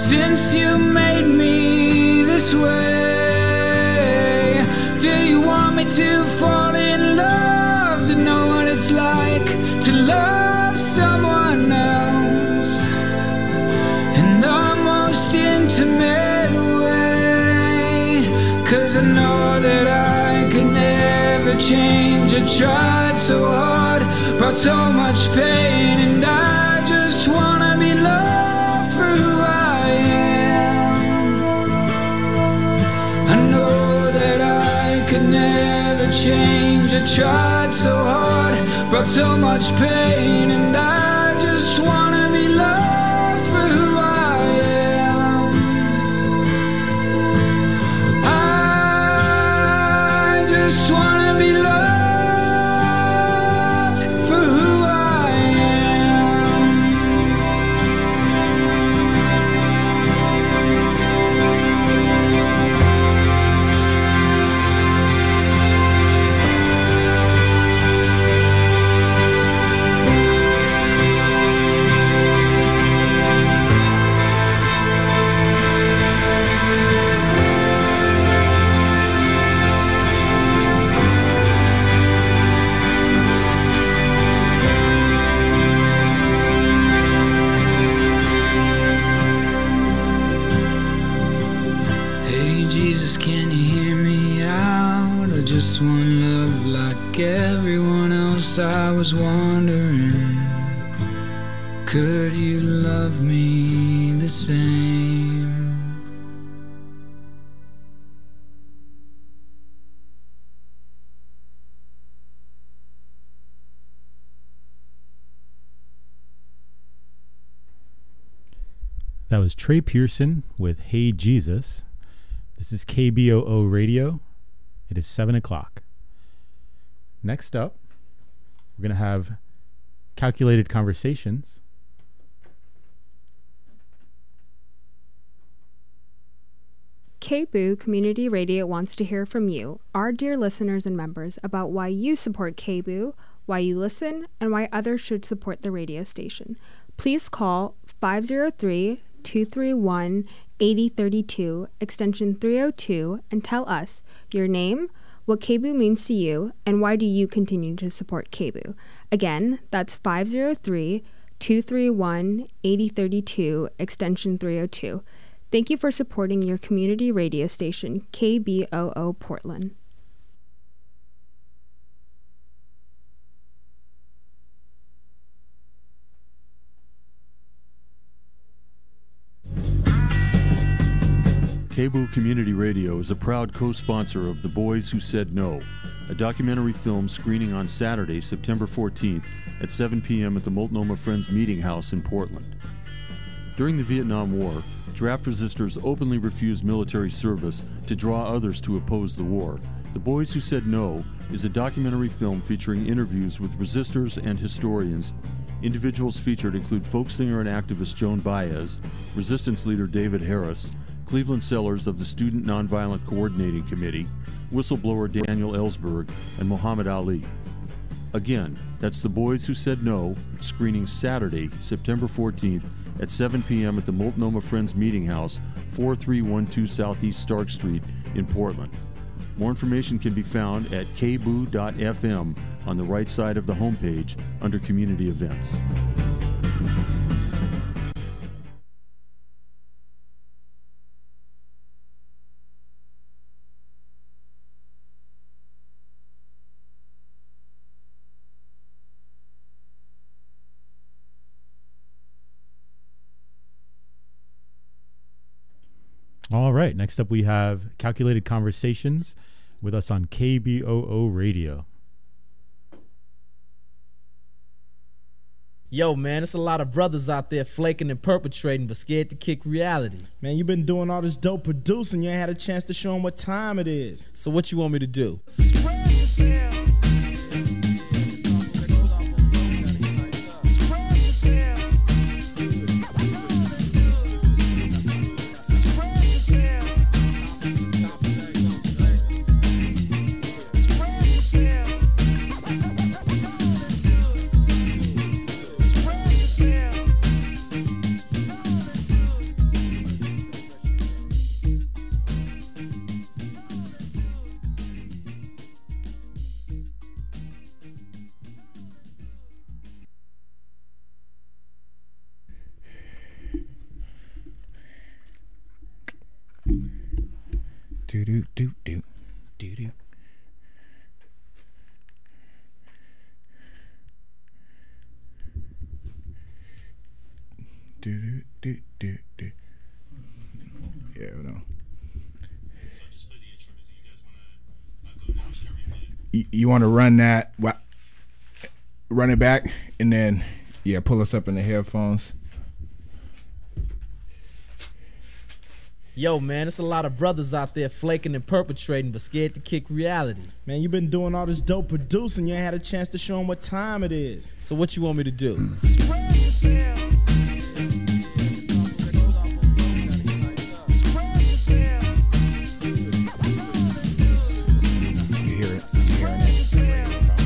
since you made me this way. Do you want me to fall in love, to know what it's like to love someone else in the most intimate way? 'Cause I know that I could never change. I tried so hard, brought so much pain, and I just wanna be loved for who I am. I know that I could never change. I tried so hard, brought so much pain, and I just wanna be loved for who I am. I just wanna be loved for who I am. Hey Jesus, can you hear me out? I just want love like everyone else. I was wondering, could you love me the same? That was Trey Pearson with Hey Jesus. This is KBOO Radio. It is 7 o'clock. Next up, we're going to have Calculated Conversations. KBOO Community Radio wants to hear from you, our dear listeners and members, about why you support KBOO, why you listen, and why others should support the radio station. Please call 503-231-8032, extension 302, and tell us your name, what KBOO means to you, and why do you continue to support KBOO. Again, that's 503-231-8032, extension 302. Thank you for supporting your community radio station, KBOO Portland. KBOO Community Radio is a proud co-sponsor of The Boys Who Said No, a documentary film screening on Saturday, September 14th at 7 p.m. at the Multnomah Friends Meeting House in Portland. During the Vietnam War, draft resistors openly refused military service to draw others to oppose the war. The Boys Who Said No is a documentary film featuring interviews with resistors and historians. Individuals featured include folk singer and activist Joan Baez, resistance leader David Harris, Cleveland Sellers of the Student Nonviolent Coordinating Committee, whistleblower Daniel Ellsberg, and Muhammad Ali. Again, that's The Boys Who Said No, screening Saturday, September 14th at 7 p.m. at the Multnomah Friends Meeting House, 4312 Southeast Stark Street in Portland. More information can be found at kboo.fm on the right side of the homepage under Community Events. All right, next up we have Calculated Conversations with us on KBOO Radio. Yo, man, it's a lot of brothers out there flaking and perpetrating, but scared to kick reality. Man, you been doing all this dope producing. You ain't had a chance to show them what time it is. So what you want me to do? do do do do do do. Do do do do. Yeah, no. So just play the intro. So you guys want to go now? Should I replay it? You want to run that? Run it back, and then pull us up in the headphones. Yo, man, there's a lot of brothers out there flaking and perpetrating, but scared to kick reality. Man, you been doing all this dope producing. You ain't had a chance to show them what time it is. So what you want me to do? Spread yourself. You hear it? You hearing it?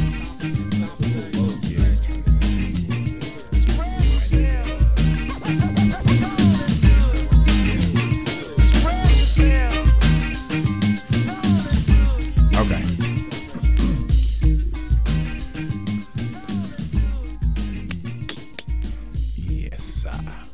Okay. Yes, sir.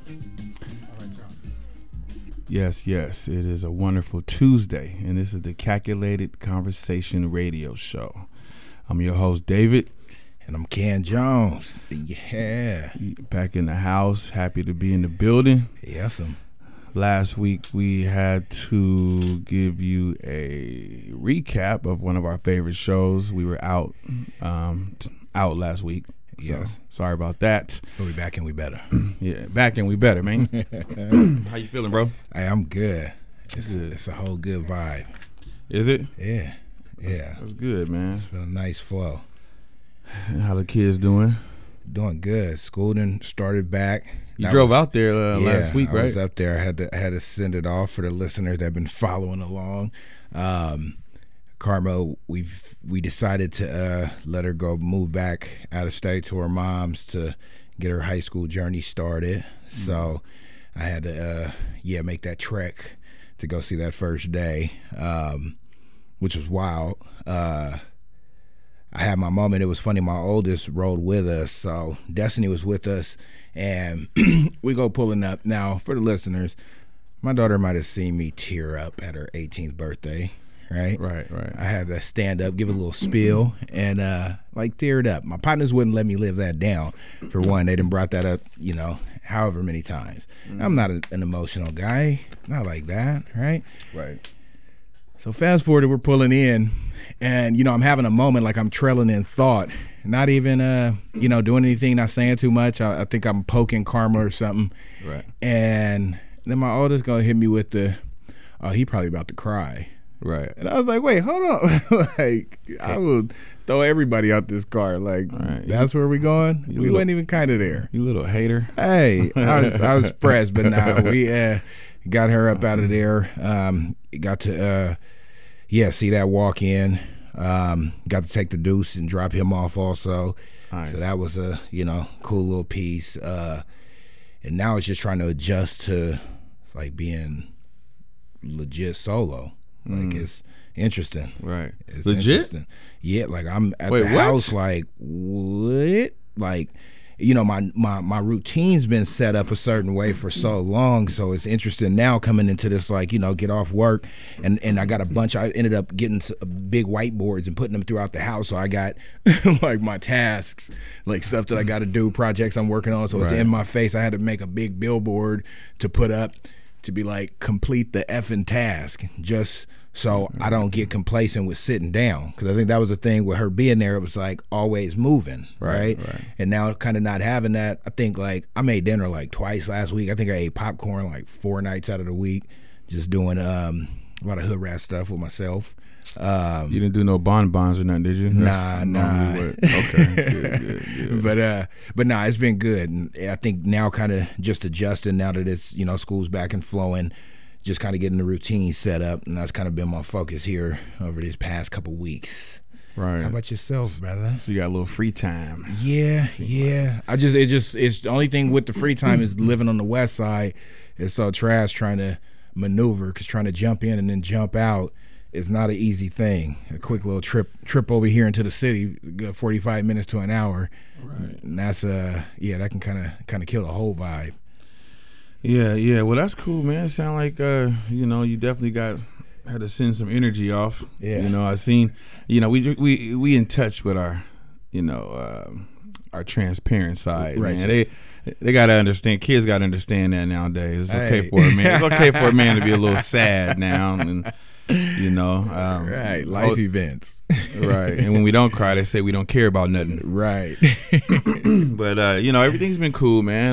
Yes, it is a wonderful Tuesday, and this is the Calculated Conversation Radio Show. I'm your host, David. And I'm Ken Jones. Yeah. Back in the house, happy to be in the building. Yes, Last week, we had to give you a recap of one of our favorite shows. We were out last week. So Yes. sorry about that. But we back and we better. Yeah, back and we better, man. How you feeling, bro? Hey, I'm good. Good. It's a whole good vibe. Is it? Yeah. That's good, man. It's been a nice flow. How the kids doing? Doing good. School done started back. You drove out there last week, right? I was up there. I had to send it off for the listeners that have been following along. Karma, we decided to let her go move back out of state to her mom's to get her high school journey started. Mm-hmm. So I had to make that trek to go see that first day, which was wild. I had my moment. It was funny. My oldest rode with us, so Destiny was with us, and we go pulling up. Now, for the listeners, my daughter might have seen me tear up at her 18th birthday, right? Right. I had to stand up, give a little spiel, and teared up. My partners wouldn't let me live that down. For one, they done brought that up, however many times. I'm not an emotional guy, not like that, right? Right. So fast forward, we're pulling in, and I'm having a moment, like I'm trailing in thought, not even doing anything, not saying too much. I think I'm poking Karma or something. Right. And then my oldest gonna hit me with he probably about to cry. Right. And I was like, wait, hold on. I will throw everybody out this car. Like, right. That's where we going? We wasn't even kind of there. You little hater. Hey, I was pressed, but now we got her up out of there. Got to see that walk in. Got to take the Deuce and drop him off also. Nice. So that was a cool little piece. And now it's just trying to adjust to like being legit solo. Like it's interesting. Right. It's legit? Interesting. Yeah, like I'm at the house like what? Like my routine's been set up a certain way for so long, so it's interesting now coming into this get off work and I got a bunch. I ended up getting big whiteboards and putting them throughout the house, so I got like my tasks, like stuff that I got to do, projects I'm working on, so it's in my face. I had to make a big billboard to put up to be like complete the effing task, just so I don't get complacent with sitting down, because I think that was the thing with her being there. It was like always moving, right? And now kind of not having that. I think like I made dinner like twice last week. I think I ate popcorn like 4 nights out of the week, just doing a lot of hood rat stuff with myself. You didn't do no bonbons or nothing, did you? Nah. Okay, good. But nah, it's been good. And I think now kind of just adjusting now that it's school's back and flowing, just kind of getting the routine set up, and that's kind of been my focus here over these past couple weeks. Right. How about yourself, brother? So you got a little free time. Yeah. It's the only thing with the free time is living on the west side. It's so trash trying to maneuver, because trying to jump in and then jump out is not an easy thing. A quick little trip over here into the city, 45 minutes to an hour. Right. And that's that can kind of kill the whole vibe. Yeah. Well, that's cool, man. It sound like you definitely got had to send some energy off. Yeah. You know, I seen, you know, we in touch with our, you know, our transparent side. Right. Man. They gotta understand. Kids gotta understand that nowadays. It's okay for a man. It's okay for a man to be a little sad now, and you know, right. Life events. Right. And when we don't cry, they say we don't care about nothing. Right. But you know, everything's been cool, man.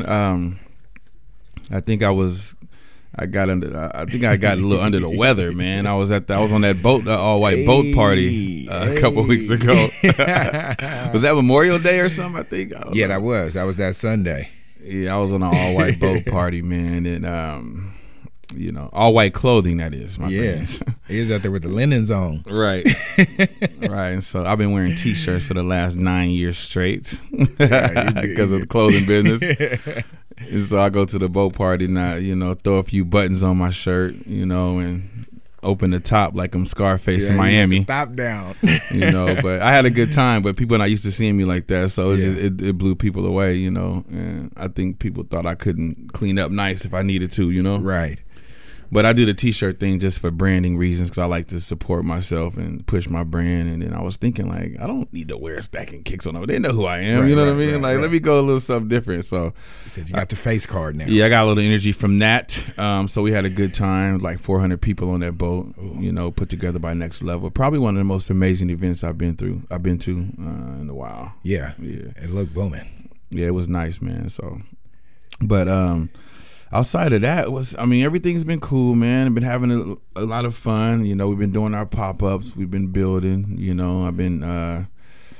I think I got a little under the weather, man. I was on that boat, all white boat party a couple weeks ago. Was that Memorial Day or something? I think. Yeah, that was that Sunday. Yeah, I was on an all white boat party, man, and you know, all white clothing. That is, my friends. He was out there with the linens on. Right, right. And so I've been wearing T-shirts for the last 9 years straight because of the clothing business. And so I go to the boat party and I, you know, throw a few buttons on my shirt, you know, and open the top like I'm Scarface in Miami. Top down. You know, but I had a good time, but people are not used to seeing me like that, so it blew people away, you know, and I think people thought I couldn't clean up nice if I needed to, you know. Right. But I do the T-shirt thing just for branding reasons because I like to support myself and push my brand. And then I was thinking, like, I don't need to wear Stacking Kicks on over. They know who I am. Right, you know what I right, mean? right, Let me go a little something different. So you said you got the face card now. Yeah, I got a little energy from that. So we had a good time, like 400 people on that boat, you know, put together by Next Level. Probably one of the most amazing events I've been to in a while. Yeah. It looked booming. Yeah, it was nice, man. So, but outside of that, everything's been cool, man. I've been having a lot of fun. You know, we've been doing our pop-ups. We've been building. You know, I've been.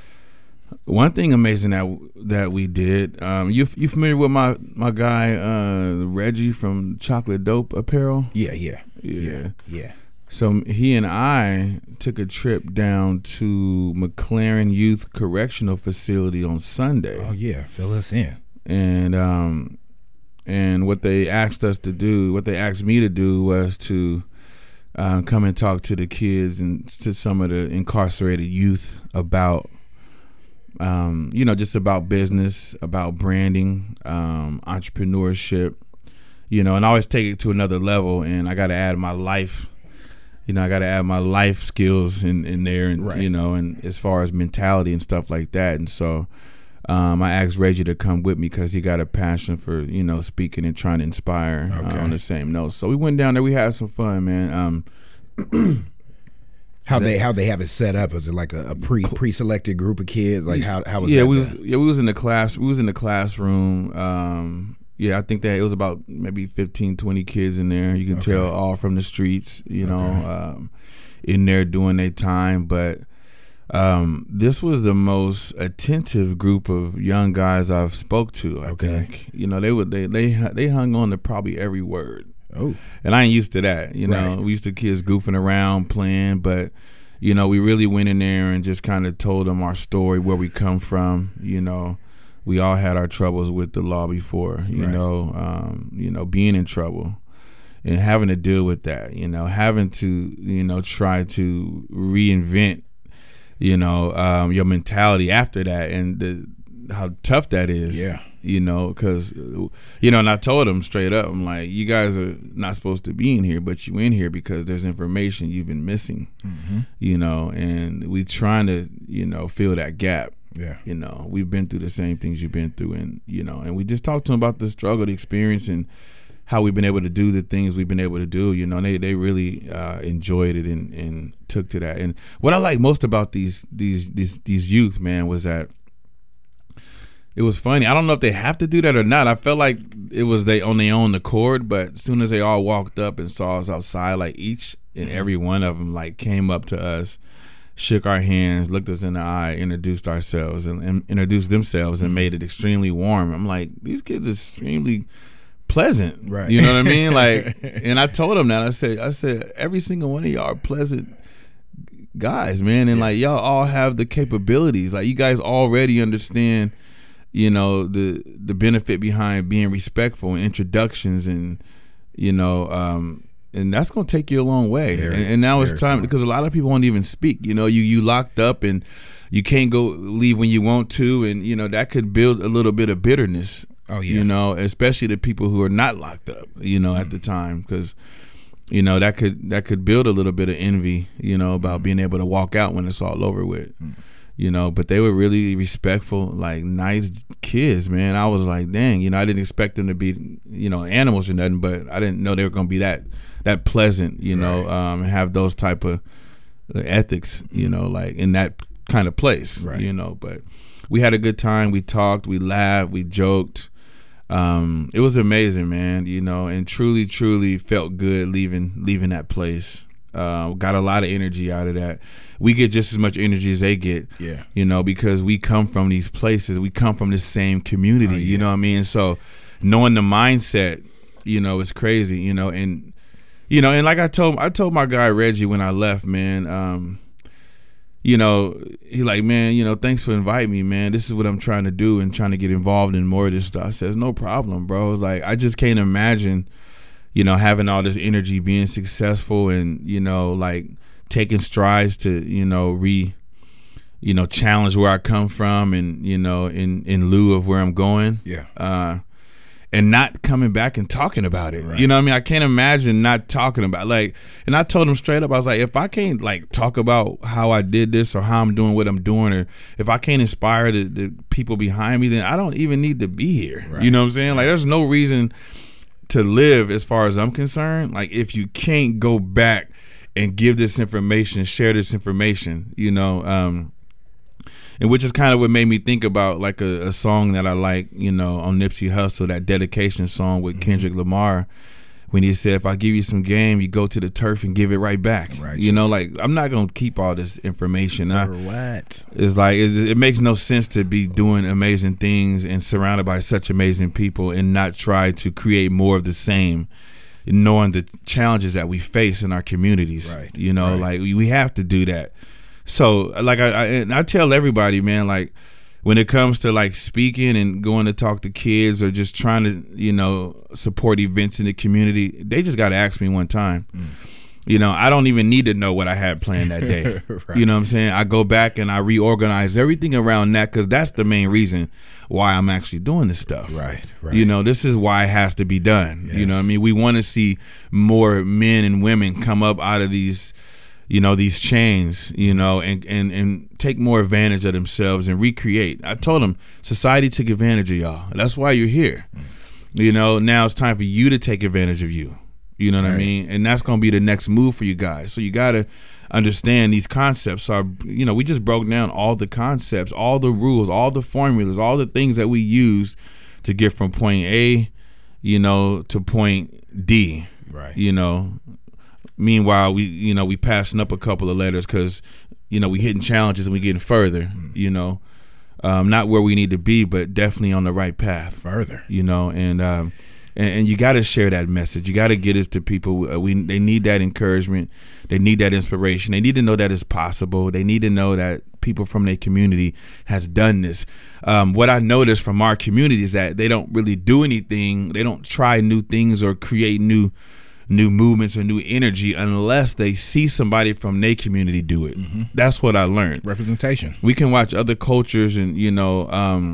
One thing amazing that we did. You familiar with my guy Reggie from Chocolate Dope Apparel? Yeah. So he and I took a trip down to McLaren Youth Correctional Facility on Sunday. Oh yeah, fill us in. And what they asked me to do was to come and talk to the kids and to some of the incarcerated youth about, you know, just about business, about branding, entrepreneurship, you know, and I always take it to another level. And I got to add my life, you know, I got to add my life skills in there, and right. You know, and as far as mentality and stuff like that. And so I asked Reggie to come with me because he got a passion for, you know, speaking and trying to inspire on the same note. So we went down there. We had some fun, man. How they have it set up? Was it like a pre-selected group of kids? Like how was that? We was in the class. We was in the classroom. I think that it was about maybe 15, 20 kids in there. You can tell all from the streets, you know, in there doing their time. But this was the most attentive group of young guys I've spoke to. I think, you know, they hung on to probably every word. Oh, and I ain't used to that. You know, we used to kids goofing around, playing, but you know, we really went in there and just kind of told them our story, where we come from. You know, we all had our troubles with the law before. You know, being in trouble and having to deal with that. You know, having to, you know, try to reinvent, you know, your mentality after that, and how tough that is. Yeah. You know, because, you know, and I told them straight up, I'm like, you guys are not supposed to be in here, but you in here because there's information you've been missing, you know, and we trying to, you know, fill that gap. Yeah. You know, we've been through the same things you've been through, and, you know, and we just talked to them about the struggle, the experience, and how we've been able to do the things we've been able to do. You know, they really enjoyed it and took to that. And what I like most about these youth, man, was that it was funny. I don't know if they have to do that or not. I felt like it was they on their own accord, but as soon as they all walked up and saw us outside, like each and every one of them like came up to us, shook our hands, looked us in the eye, introduced ourselves and introduced themselves and made it extremely warm. I'm like, these kids are extremely pleasant. Right. You know what I mean? Like, and I told them that. I said, every single one of y'all are pleasant guys, man. And like, y'all all have the capabilities. Like, you guys already understand, you know, the benefit behind being respectful and introductions, and you know, and that's gonna take you a long way. And now it's time, because a lot of people won't even speak. You know, you locked up and you can't go leave when you want to, and you know that could build a little bit of bitterness. Oh yeah. You know, especially the people who are not locked up. You know, at the time, because you know, that could build a little bit of envy, you know, about being able to walk out when it's all over with. You know, but they were really respectful, like nice kids, man. I was like, dang, you know, I didn't expect them to be, you know, animals or nothing, but I didn't know they were going to be that pleasant, you know, and have those type of ethics, you know, like in that kind of place, you know. But we had a good time. We talked, we laughed, we joked. It was amazing, man, you know, and truly felt good leaving that place. Got a lot of energy out of that. We get just as much energy as they get, you know, because we come from these places. We come from the same community, you know what I mean? So knowing the mindset, you know, is crazy, you know, and like I told my guy Reggie when I left, man, you know, he like, man, you know, thanks for inviting me, man. This is what I'm trying to do and trying to get involved in more of this stuff. I says, no problem, bro. It's like, I just can't imagine, you know, having all this energy, being successful, and, you know, like taking strides to, you know, challenge where I come from, and, you know, in lieu of where I'm going. And not coming back and talking about it. You know what I mean? I can't imagine not talking about it. Like, and I told him straight up, I was like, if I can't like talk about how I did this or how I'm doing what I'm doing, or if I can't inspire the people behind me, then I don't even need to be here. You know what I'm saying? Like, there's no reason to live as far as I'm concerned. Like, if you can't go back and give this information, share this information, you know, and which is kind of what made me think about like a song that I like, you know, on Nipsey Hussle, that dedication song with Kendrick Lamar, when he said, if I give you some game, you go to the turf and give it right back. You know, like, I'm not going to keep all this information. It's like, it makes no sense to be doing amazing things and surrounded by such amazing people and not try to create more of the same, knowing the challenges that we face in our communities. You know, like, we have to do that. So, like, I tell everybody, man, like, when it comes to like speaking and going to talk to kids or just trying to, you know, support events in the community, they just got to ask me one time. You know, I don't even need to know what I had planned that day. You know what I'm saying? I go back and I reorganize everything around that, because that's the main reason why I'm actually doing this stuff. You know, this is why it has to be done. You know what I mean? We want to see more men and women come up out of these, you know, these chains, you know, and take more advantage of themselves and recreate. I told them society took advantage of y'all. That's why you're here. You know, now it's time for you to take advantage of you. You know what I mean? And that's going to be the next move for you guys. So you got to understand these concepts are, you know, we just broke down all the concepts, all the rules, all the formulas, all the things that we use to get from point A, you know, to point D. You know, meanwhile, we passing up a couple of letters because, you know, we hitting challenges and we getting further, you know, not where we need to be, but definitely on the right path. Further. You know, and you got to share that message. You got to get it to people. They need that encouragement. They need that inspiration. They need to know that it's possible. They need to know that people from their community has done this. What I noticed from our community is that they don't really do anything. They don't try new things or create new movements or new energy unless they see somebody from their community do it. That's what I learned. Representation. We can watch other cultures and, you know,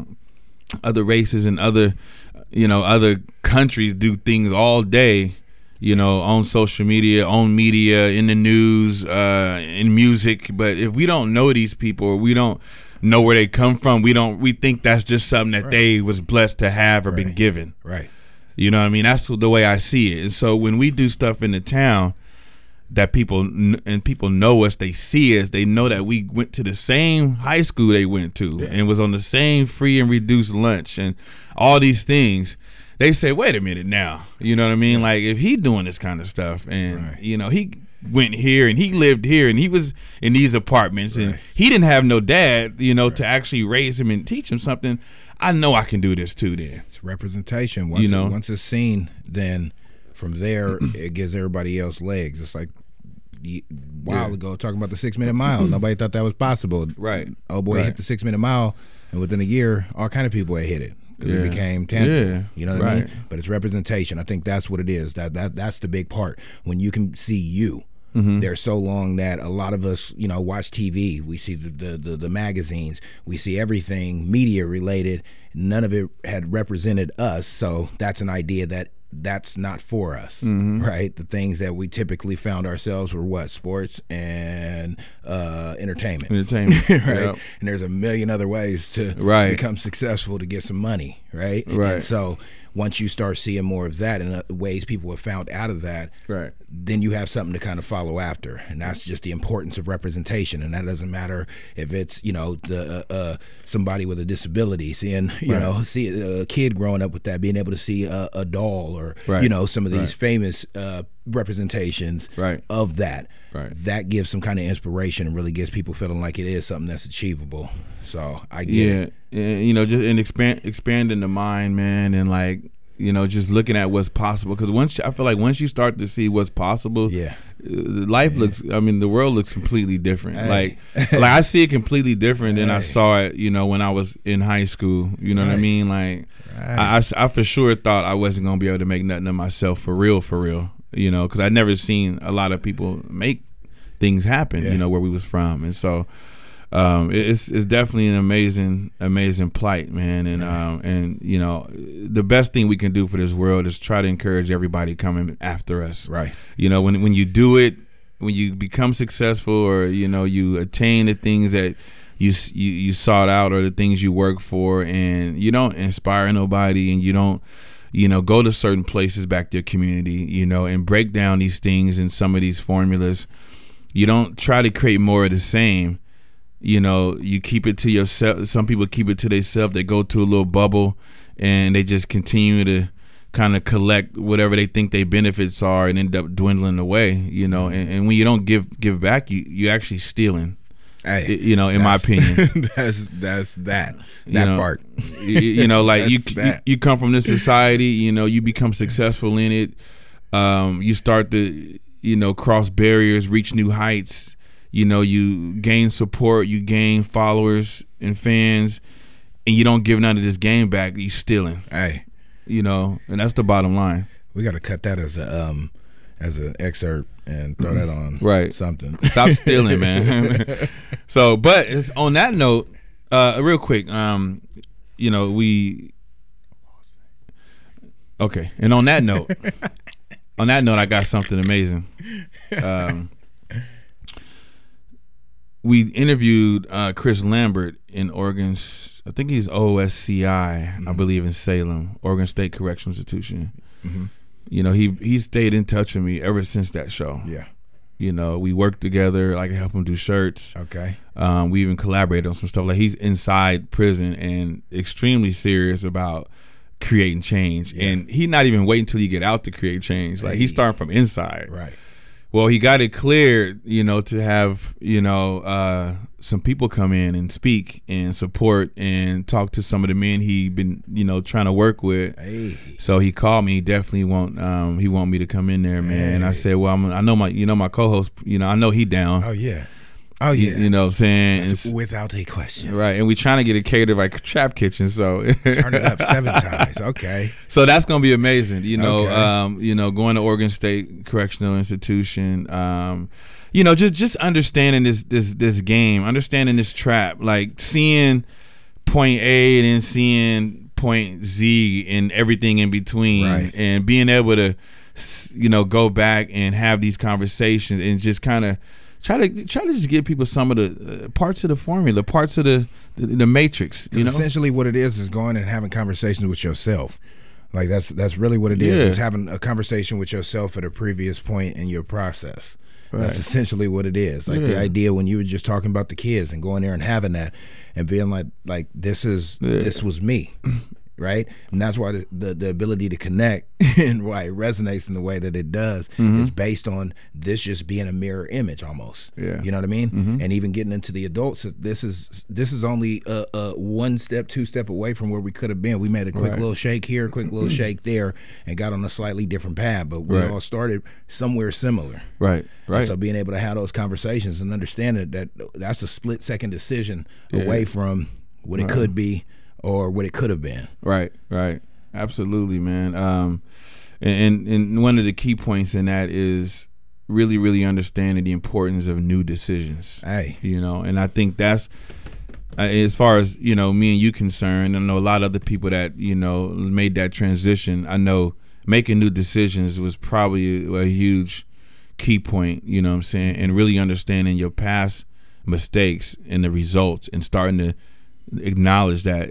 other races and other, you know, other countries do things all day, you know, on social media, on media, in the news, in music. But if we don't know these people, or we don't know where they come from, we think that's just something that they was blessed to have or been given. You know what I mean? That's the way I see it. And so when we do stuff in the town that people know us, they see us, they know that we went to the same high school they went to and was on the same free and reduced lunch and all these things, they say, wait a minute now. You know what I mean? Like, if he doing this kind of stuff and, you know, he went here and he lived here and he was in these apartments and he didn't have no dad, you know, to actually raise him and teach him something, I know I can do this too then. It's representation. Once it's seen, then from there it gives everybody else legs. It's like a while ago talking about the 6 minute mile. Nobody thought that was possible. Oh boy, hit the 6 minute mile, and within a year all kind of people had hit it. It became tangible. You know what I mean? But it's representation. I think that's what it is. That's the big part. When you can see you. There's so long that a lot of us, you know, watch TV. We see the magazines. We see everything media related. None of it had represented us. So that's an idea that that's not for us, right? The things that we typically found ourselves were what? Sports and entertainment. Entertainment, right? Yep. And there's a million other ways to become successful, to get some money, right? Right. And so once you start seeing more of that and ways people have found out of that, right, then you have something to kind of follow after. And that's just the importance of representation. And that doesn't matter if it's, the somebody with a disability, seeing, see a kid growing up with that, being able to see a doll or, some of these famous representations of that. Right. That gives some kind of inspiration and really gets people feeling like it is something that's achievable. So I get it. Yeah, just and expanding the mind, man, and like, just looking at what's possible. Because I feel like once you start to see what's possible, life looks. I mean, the world looks completely different. Hey. Like I see it completely different than I saw it. When I was in high school. You know what I mean? Like I for sure thought I wasn't gonna be able to make nothing of myself for real. Because I'd never seen a lot of people make things happen. Where we was from, and so. It's definitely an amazing plight, man, and the best thing we can do for this world is try to encourage everybody coming after us. Right. When you do it, when you become successful, or you attain the things that you sought out, or the things you work for, and you don't inspire nobody, and you don't go to certain places back to your community, and break down these things and some of these formulas. You don't try to create more of the same. You keep it to yourself. Some people keep it to themselves. They go to a little bubble and they just continue to kind of collect whatever they think their benefits are and end up dwindling away, and when you don't give back, you actually stealing. Hey, in my opinion. that's that part. You come from this society, you become successful in it. You start to, cross barriers, reach new heights. You gain support, you gain followers and fans, and you don't give none of this game back. You stealing. Hey, and that's the bottom line. We got to cut that as an excerpt and throw that on something. Stop stealing, man. So, but it's on that note, real quick, okay. And on that note, I got something amazing. We interviewed Chris Lambert in Oregon. I think he's OSCI, I believe, in Salem, Oregon State Correctional Institution. He stayed in touch with me ever since that show. Yeah. We worked together. I could help him do shirts. Okay. We even collaborated on some stuff. Like, he's inside prison and extremely serious about creating change. Yeah. And he's not even waiting until you get out to create change. Like, he's starting from inside. Right. Well, he got it cleared, to have, some people come in and speak and support and talk to some of the men he been, trying to work with. Hey. So he called me. He definitely want me to come in there, man. Hey. And I said, well, I know my co-host, I know he down. Oh yeah. Oh yeah. You know what I'm saying? That's without a question. Right. And we trying to get it catered by Trap Kitchen, so turn it up 7 times. Okay. So that's gonna be amazing. Okay. Going to Oregon State Correctional Institution. Just understanding this game, understanding this trap, like seeing point A and then seeing point Z and everything in between, right. And being able to, go back and have these conversations and just kind of try to just give people some of the parts of the formula, parts of the matrix. Essentially what it is going and having conversations with yourself. Like that's really what it is. Yeah. It's having a conversation with yourself at a previous point in your process. Right. That's essentially what it is. Like the idea when you were just talking about the kids and going there and having that and being like this was me. Right, and that's why the ability to connect and why it resonates in the way that it does is based on this just being a mirror image almost. Yeah, you know what I mean. And even getting into the adults, this is only a 1 step, 2 step away from where we could have been. We made a quick little shake here, quick little shake there, and got on a slightly different path. But we all started somewhere similar. Right. And so being able to have those conversations and understanding that's a split-second decision away from what it could be. Or what it could have been. Right. Absolutely, man. And one of the key points in that is really, really understanding the importance of new decisions. Hey. And I think that's, as far as, me and you concerned, I know a lot of other people that, made that transition. I know making new decisions was probably a huge key point, you know what I'm saying? And really understanding your past mistakes and the results and starting to acknowledge that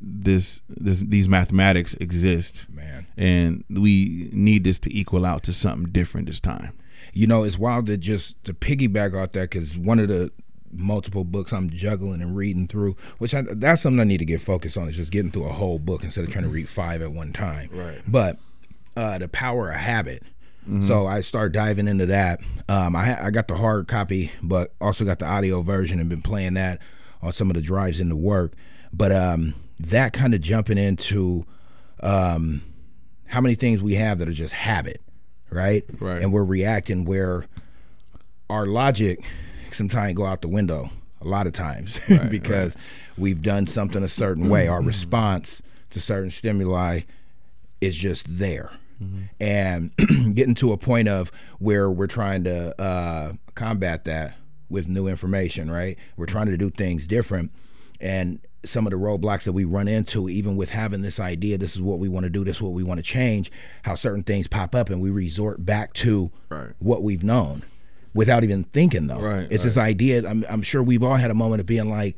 these mathematics exist, man, and we need this to equal out to something different this time. You know, it's wild to piggyback off that, because one of the multiple books I'm juggling and reading through, that's something I need to get focused on, is just getting through a whole book instead of trying to read 5 at one time. Right. But The Power of Habit. So I started diving into that. I got the hard copy, but also got the audio version and been playing that on some of the drives into work. But that kind of jumping into how many things we have that are just habit, right? Right. And we're reacting where our logic sometimes go out the window a lot of times because we've done something a certain way. Our response to certain stimuli is just there. And getting to a point of where we're trying to combat that with new information, right? We're trying to do things different. And some of the roadblocks that we run into, even with having this idea, this is what we want to do, this is what we want to change, how certain things pop up and we resort back to what we've known without even thinking, though. It's this idea, I'm sure we've all had a moment of being like,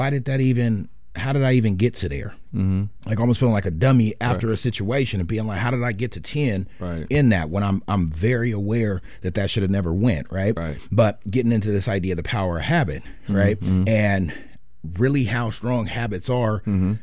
how did I even get to there? Like almost feeling like a dummy after a situation and being like, how did I get to 10 in that, when I'm very aware that should have never went, right? But getting into this idea of the power of habit, right? And really how strong habits are.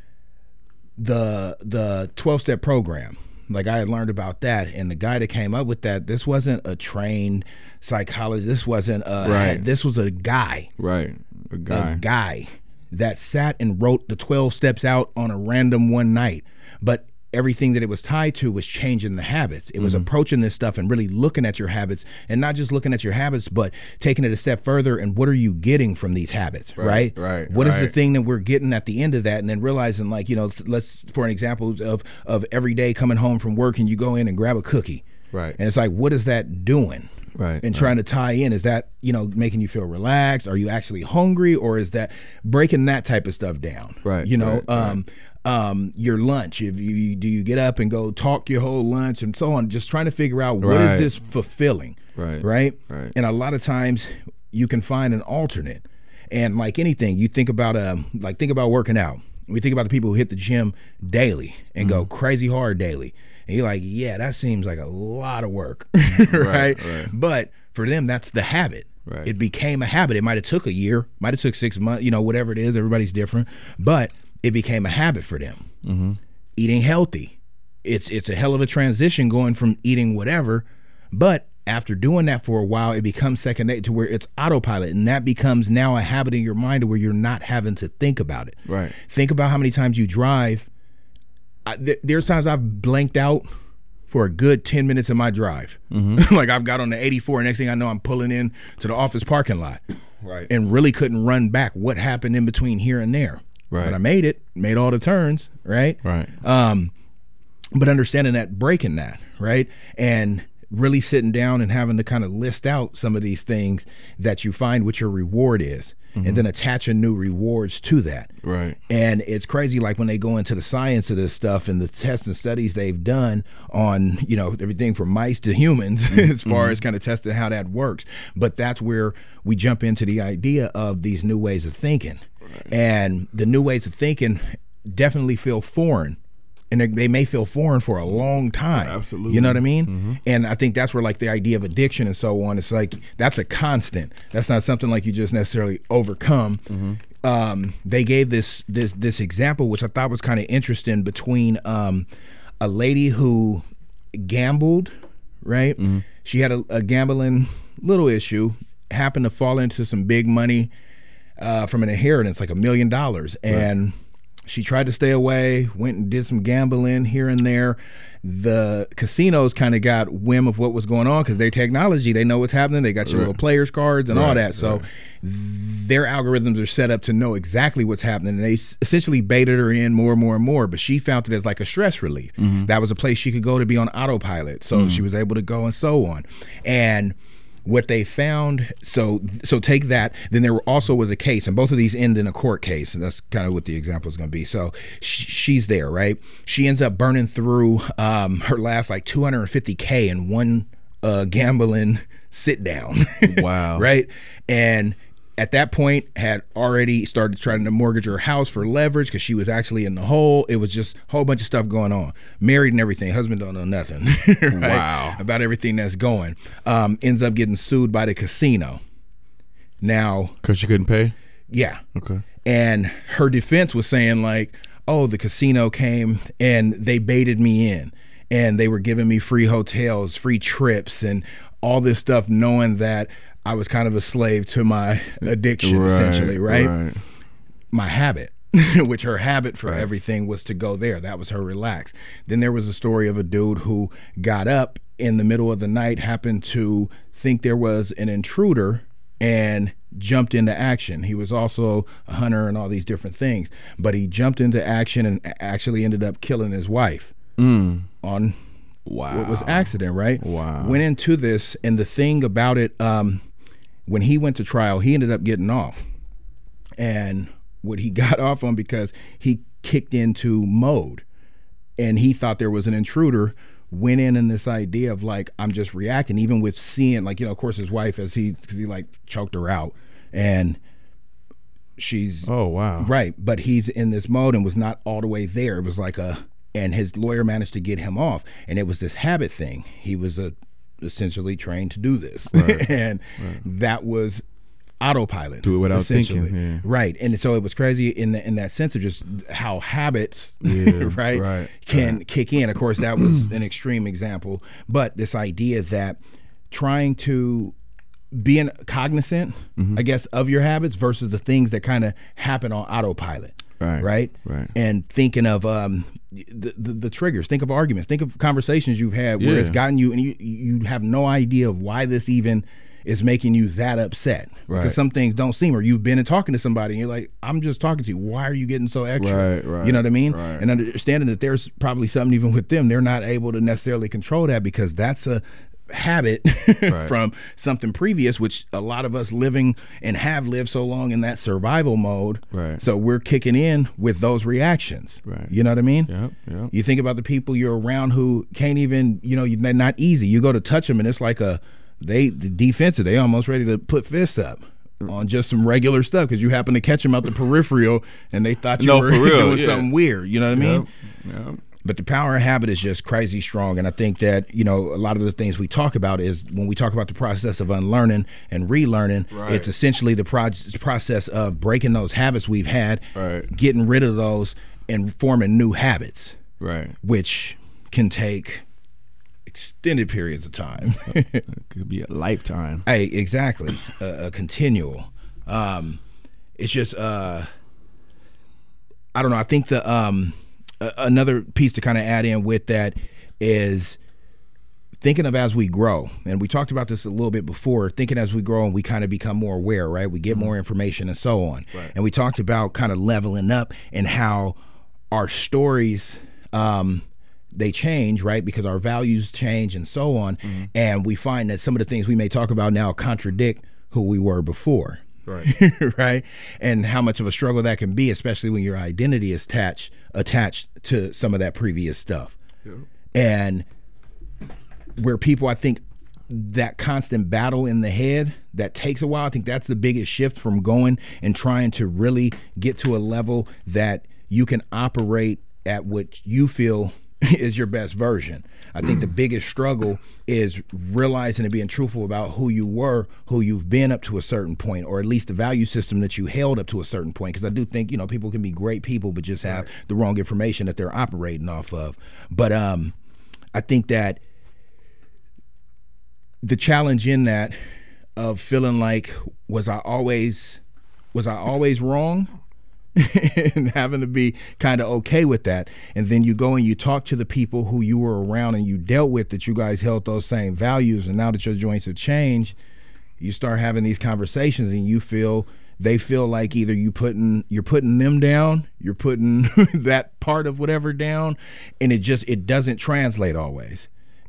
The 12-step program, like I had learned about that, and the guy that came up with that, this wasn't a trained psychologist, this wasn't this was a guy. A guy that sat and wrote the 12 steps out on a random one night. But everything that it was tied to was changing the habits. It was approaching this stuff and really looking at your habits, and not just looking at your habits, but taking it a step further. And what are you getting from these habits, right? What is the thing that we're getting at the end of that? And then realizing, like, you know, let's, for an example of every day coming home from work and you go in and grab a cookie. And it's like, what is that doing? And trying to tie in, is that, you know, making you feel relaxed? Are you actually hungry? Or is that breaking that type of stuff down? You know, your lunch, do you get up and go talk your whole lunch and so on, just trying to figure out what is this fulfilling, right? And a lot of times you can find an alternate. And like anything, you think about working out. We think about the people who hit the gym daily and go crazy hard daily. And you're like, yeah, that seems like a lot of work, right? But for them, that's the habit. It became a habit. It might have took a year, might have took 6 months, you know, whatever it is, everybody's different. But it became a habit for them. Eating healthy. It's a hell of a transition going from eating whatever, but after doing that for a while, it becomes second nature to where it's autopilot, and that becomes now a habit in your mind to where you're not having to think about it. Think about how many times you drive. There's times I've blanked out for a good 10 minutes in my drive. Like I've got on the 84, next thing I know, I'm pulling in to the office parking lot, and really couldn't run back what happened in between here and there. But I made all the turns, right? But understanding that, breaking that, right? And really sitting down and having to kind of list out some of these things that you find what your reward is, and then attaching new rewards to that. And it's crazy, like when they go into the science of this stuff and the tests and studies they've done on, you know, everything from mice to humans as far as kind of testing how that works. But that's where we jump into the idea of these new ways of thinking. And the new ways of thinking definitely feel foreign. And they may feel foreign for a long time. Absolutely. You know what I mean? And I think that's where, like, the idea of addiction and so on, it's like, that's a constant. That's not something like you just necessarily overcome. They gave this example, which I thought was kind of interesting, between a lady who gambled, right? She had a gambling little issue, happened to fall into some big money from an inheritance, like $1 million. And she tried to stay away, went and did some gambling here and there. The casinos kind of got whim of what was going on because their technology, they know what's happening. They got your little players cards and all that. So their algorithms are set up to know exactly what's happening. And they essentially baited her in more and more and more. But she found it as like a stress relief. That was a place she could go to be on autopilot. So she was able to go and so on. And what they found, so take that. Then there also was a case, and both of these end in a court case, and that's kind of what the example is going to be. So she's there, right? She ends up burning through her last like $250K in one gambling sit down. Wow. Right? And at that point had already started trying to mortgage her house for leverage because she was actually in the hole. It was just a whole bunch of stuff going on. Married and everything. Husband don't know nothing. Right? Wow. About everything that's going. Ends up getting sued by the casino. Now. Because she couldn't pay? Yeah. Okay. And her defense was saying like, oh, the casino came and they baited me in. And they were giving me free hotels, free trips, and all this stuff, knowing that I was kind of a slave to my addiction, essentially, right? My habit, which her habit for everything was to go there. That was her relax. Then there was a story of a dude who got up in the middle of the night, happened to think there was an intruder, and jumped into action. He was also a hunter and all these different things, but he jumped into action and actually ended up killing his wife on what was accident, right? Wow. Went into this, and the thing about it, when he went to trial, he ended up getting off. And what he got off on, because he kicked into mode and he thought there was an intruder, went in this idea of like, I'm just reacting, even with seeing like, of course his wife, because he like choked her out, and she's right, but he's in this mode and was not all the way there. It was like and his lawyer managed to get him off, and it was this habit thing. He was essentially trained to do this, and that was autopilot. Do it without thinking, right? And so it was crazy in that sense of just how habits, can kick in. Of course, that was an extreme example, but this idea that trying to being cognizant, I guess, of your habits versus the things that kind of happen on autopilot, right, and thinking of the triggers. Think of arguments. Think of conversations you've had where it's gotten you, and you have no idea of why this even is making you that upset. Because some things don't seem, or you've been and talking to somebody and you're like, I'm just talking to you. Why are you getting so extra? You know what I mean? And understanding that there's probably something even with them, they're not able to necessarily control that because that's a habit from something previous, which a lot of us living and have lived so long in that survival mode. So we're kicking in with those reactions. You know what I mean? You think about the people you're around who can't even, they're not easy. You go to touch them and it's like the defensive, they almost ready to put fists up on just some regular stuff because you happen to catch them out the peripheral and they thought you were doing something weird. You know what I mean? But the power of habit is just crazy strong. And I think that, a lot of the things we talk about is when we talk about the process of unlearning and relearning, it's essentially the process of breaking those habits we've had, getting rid of those and forming new habits, which can take extended periods of time. It could be a lifetime. Hey, exactly. A continual. It's just, I don't know. I think another piece to kind of add in with that is thinking of as we grow, and we talked about this a little bit before, thinking as we grow and we kind of become more aware, right? We get more information and so on. And we talked about kind of leveling up and how our stories, they change, right? Because our values change and so on. And we find that some of the things we may talk about now contradict who we were before. Right. And how much of a struggle that can be, especially when your identity is attached to some of that previous stuff. And where people, I think that constant battle in the head that takes a while, I think that's the biggest shift from going and trying to really get to a level that you can operate at what you feel is your best version. I think the biggest struggle is realizing and being truthful about who you were, who you've been up to a certain point, or at least the value system that you held up to a certain point. Because I do think, people can be great people, but just have the wrong information that they're operating off of. But I think that the challenge in that of feeling like, was I always wrong? And having to be kind of okay with that. And then you go and you talk to the people who you were around and you dealt with, that you guys held those same values, and now that your joints have changed, you start having these conversations and they feel like either you're putting them down, you're putting that part of whatever down, and it doesn't translate always.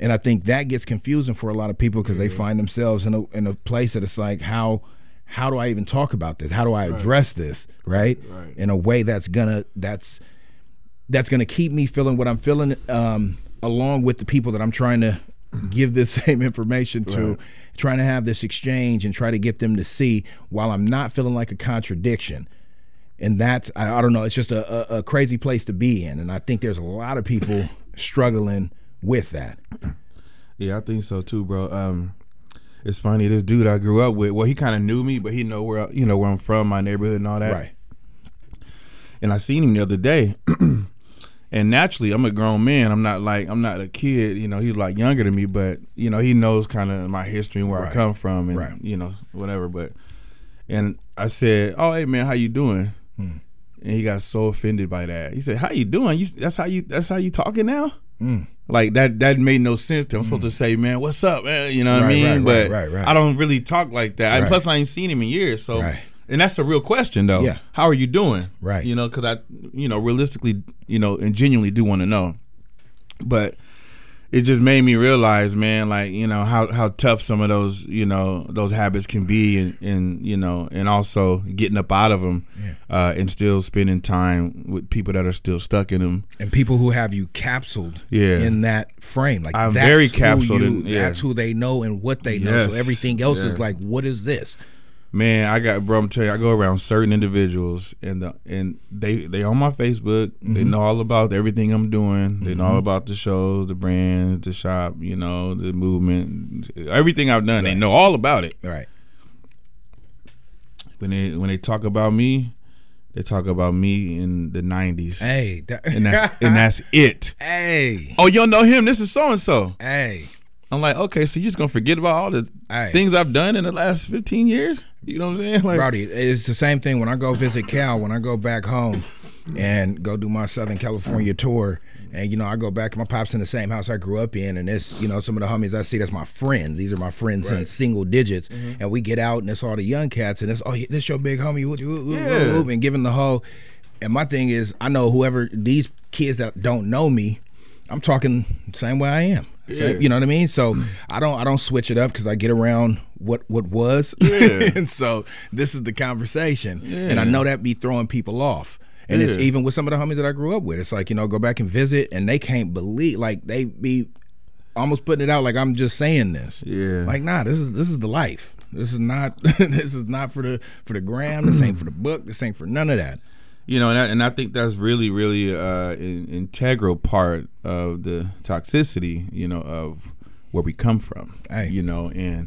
And I think that gets confusing for a lot of people because they find themselves in a place that it's like, how do I even talk about this? How do I address this, right? In a way that's gonna keep me feeling what I'm feeling, along with the people that I'm trying to give this same information to, trying to have this exchange and try to get them to see, while I'm not feeling like a contradiction. And that's, I don't know, it's just a crazy place to be in. And I think there's a lot of people struggling with that. Yeah, I think so too, bro. It's funny, this dude I grew up with, well, he kind of knew me, but he know where I'm from, my neighborhood and all that. Right. And I seen him the other day. And naturally, I'm a grown man. I'm not a kid. He's like younger than me, but he knows kind of my history and where I come from, and whatever. And I said, "Oh, hey man, how you doing?" And he got so offended by that. He said, "How you doing? That's how you talking now?" Like that made no sense to him. I'm supposed to say, "Man, what's up, man?" You know what I mean? But I don't really talk like that. And plus, I ain't seen him in years, so. And that's a real question, though. Yeah. How are you doing? Right. Because I, realistically, and genuinely do want to know. But it just made me realize, man, like, how tough some of those, those habits can be, and also getting up out of them, and still spending time with people that are still stuck in them. And people who have you capsuled in that frame. Like, I'm very capsuled. That's who they know and what they know. So everything else is like, what is this? Man, I'm telling you, I go around certain individuals, and they on my Facebook. They know all about everything I'm doing. They know all about the shows, the brands, the shop, the movement, everything I've done. They know all about it. Right. When they talk about me, they talk about me in the 90s. Hey, and that's it. Hey. Oh, you don't know him? This is so and so. Hey. I'm like, okay, so you're just gonna forget about all the things I've done in the last 15 years? You know what I'm saying? Like, Brody, it's the same thing when I go visit Cal, when I go back home and go do my Southern California tour, and I go back, my pop's in the same house I grew up in, and it's, some of the homies I see, that's my friends. These are my friends in single digits, and we get out and it's all the young cats, and it's, oh, this your big homie, and giving the whole, and my thing is, I know whoever, these kids that don't know me, I'm talking the same way I am. So, you know what I mean? So I don't switch it up because I get around what was. And so this is the conversation. And I know that be throwing people off. And it's even with some of the homies that I grew up with. It's like, go back and visit, and they can't believe, like, they be almost putting it out like I'm just saying this. Yeah. Like, nah, this is the life. This is not this is not for the gram. This ain't for the book. This ain't for none of that. And I think that's really, really an integral part of the toxicity, of where we come from, and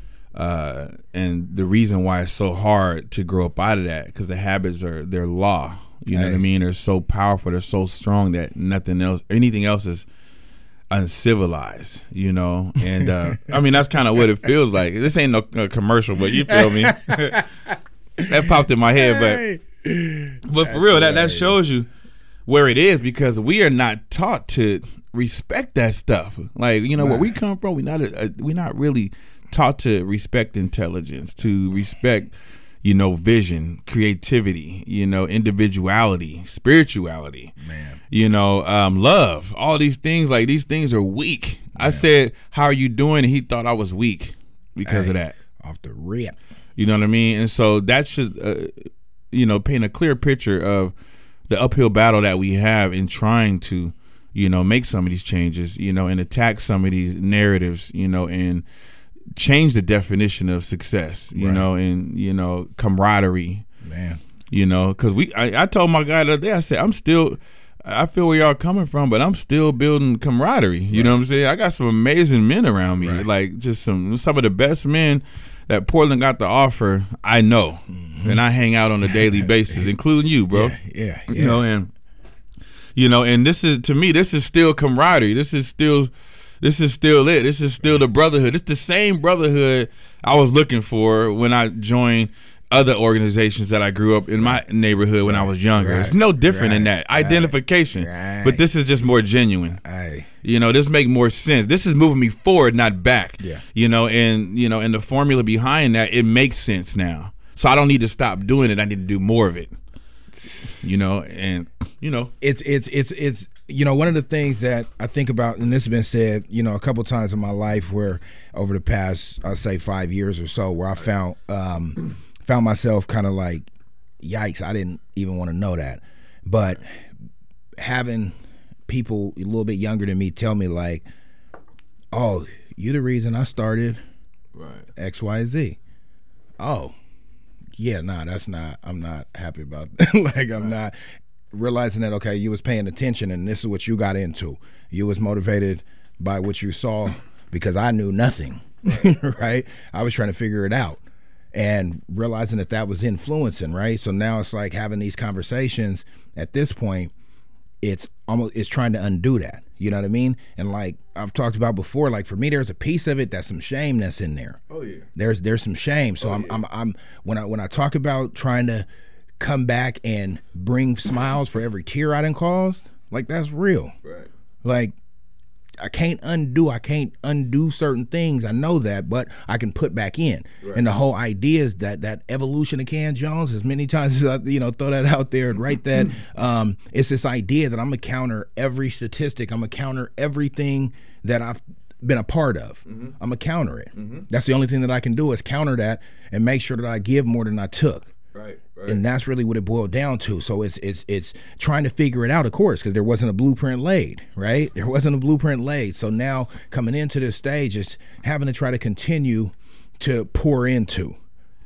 the reason why it's so hard to grow up out of that, because the habits they're law, you know what I mean? They're so powerful, they're so strong that anything else is uncivilized, and I mean, that's kind of what it feels like. This ain't no commercial, but you feel me? That popped in my head, but for real, that shows you where it is, because we are not taught to respect that stuff. Like, where we come from, we're not really taught to respect intelligence, to respect, vision, creativity, individuality, spirituality, love, all these things. Like, these things are weak. I said, "How are you doing?" And he thought I was weak because of that. Off the rip. You know what I mean? And so that should paint a clear picture of the uphill battle that we have in trying to, make some of these changes, and attack some of these narratives, and change the definition of success, and, camaraderie, man, because I told my guy the other day, I said, I feel where y'all coming from, but I'm still building camaraderie. You know what I'm saying? I got some amazing men around me, like just some of the best men that Portland got to offer, I know, and I hang out on a daily basis, including you, bro. Yeah. And this is, to me, this is still camaraderie. This is still it. This is still the brotherhood. It's the same brotherhood I was looking for when I joined other organizations that I grew up in my neighborhood when I was younger. It's no different in that identification, but this is just more genuine. This make more sense. This is moving me forward, not back. And the formula behind that, it makes sense now. So I don't need to stop doing it. I need to do more of it. It's one of the things that I think about, and this has been said, a couple times in my life, where over the past, I'll say 5 years or so, where I found myself kind of like, yikes, I didn't even want to know that. But having people a little bit younger than me tell me like, oh, you're the reason I started X, Y, Z. Oh, yeah, I'm not happy about that. Like, I'm not realizing that, okay, you was paying attention and this is what you got into. You was motivated by what you saw because I knew nothing, right? I was trying to figure it out and realizing that was influencing, right? So now it's like having these conversations at this point, it's trying to undo that. You know what I mean? And like I've talked about before, like for me, there's a piece of it that's some shame that's in there. Oh yeah. There's some shame. So I'm when I talk about trying to come back and bring smiles for every tear I done caused, like that's real. Right. Like I can't undo certain things. I know that, but I can put back in. Right. And the whole idea is that evolution of Ken Jones, as many times as I throw that out there and write that, it's this idea that I'm gonna counter every statistic. I'm gonna counter everything that I've been a part of. Mm-hmm. I'm gonna counter it. Mm-hmm. That's the only thing that I can do is counter that and make sure that I give more than I took. Right. And that's really what it boiled down to. So it's trying to figure it out, of course, because there wasn't a blueprint laid, right? There wasn't a blueprint laid. So now coming into this stage is having to try to continue to pour into,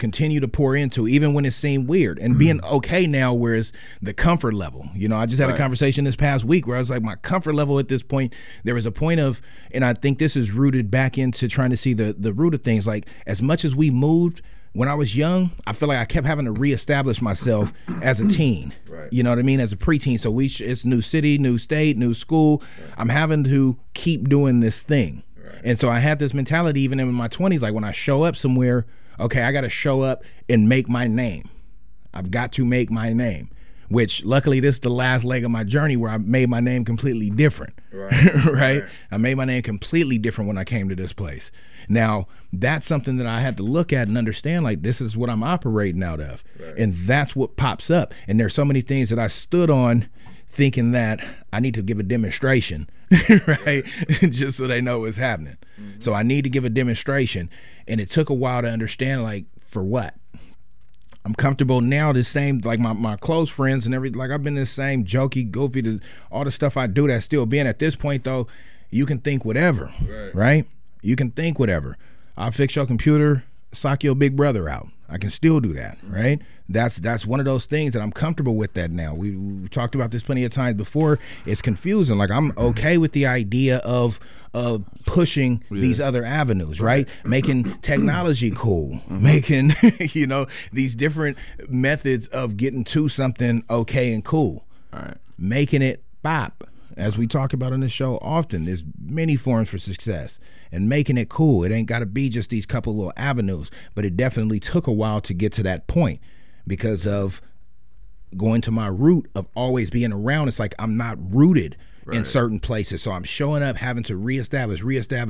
even when it seemed weird, and being okay now, whereas the comfort level, I just had a conversation this past week where I was like, my comfort level at this point, there was a point of, and I think this is rooted back into trying to see the root of things. Like as much as we moved, when I was young, I feel like I kept having to reestablish myself as a teen. Right. You know what I mean? As a preteen. So it's new city, new state, new school. Right. I'm having to keep doing this thing. Right. And so I had this mentality even in my 20s, like when I show up somewhere, okay, I got to show up and make my name. I've got to make my name. Which luckily this is the last leg of my journey where I made my name completely different. Right. Right? I made my name completely different when I came to this place. Now, that's something that I had to look at and understand, like this is what I'm operating out of. Right. And that's what pops up. And there's so many things that I stood on thinking that I need to give a demonstration, right? Just so they know what's happening. Mm-hmm. So I need to give a demonstration. And it took a while to understand, like, for what? I'm comfortable now, the same, like my close friends and everything, like I've been the same jokey, goofy, all the stuff I do that's still being. At this point though, you can think whatever, right? You can think whatever. I'll fix your computer, sock your big brother out. I can still do that, right? That's one of those things that I'm comfortable with that now. We talked about this plenty of times before. It's confusing. Like I'm okay with the idea of pushing these other avenues, right? Making technology cool, making, these different methods of getting to something okay and cool. All right. Making it pop. As we talk about on this show often, there's many forms for success, and making it cool. It ain't got to be just these couple little avenues, but it definitely took a while to get to that point because of going to my root of always being around. It's like I'm not rooted in certain places. So I'm showing up having to reestablish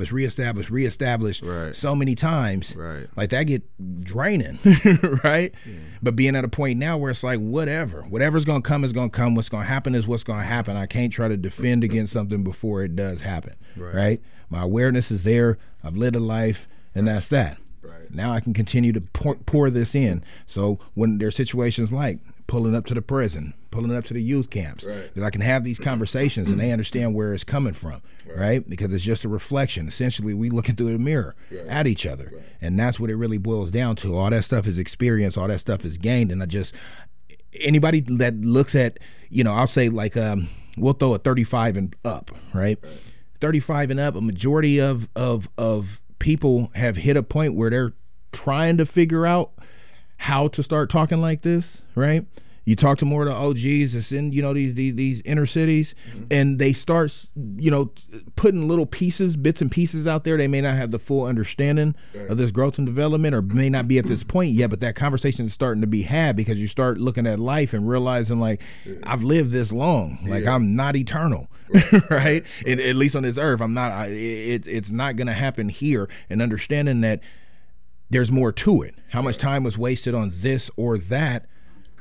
so many times. Right. Like that get draining, right? Yeah. But being at a point now where it's like whatever's gonna come is gonna come. What's gonna happen is what's gonna happen. I can't try to defend against something before it does happen. Right? My awareness is there. I've lived a life, and that's that. Right. Now I can continue to pour this in. So when there's situations like pulling up to the prison, pulling up to the youth camps, that I can have these conversations and they understand where it's coming from, right? Because it's just a reflection. Essentially, we looking through the mirror at each other. And that's what it really boils down to. All that stuff is experience, all that stuff is gained. And anybody that looks at, I'll say like, we'll throw a 35 and up, right? 35 and up, a majority of people have hit a point where they're trying to figure out how to start talking like this, right? You talk to more of the OGs that's in, these inner cities, and they start, putting little bits and pieces out there. They may not have the full understanding of this growth and development, or may not be at this point yet, but that conversation is starting to be had because you start looking at life and realizing, like, I've lived this long. Like, I'm not eternal, right? And at least on this earth, I'm not. It's not going to happen here. And understanding that there's more to it. How much time was wasted on this or that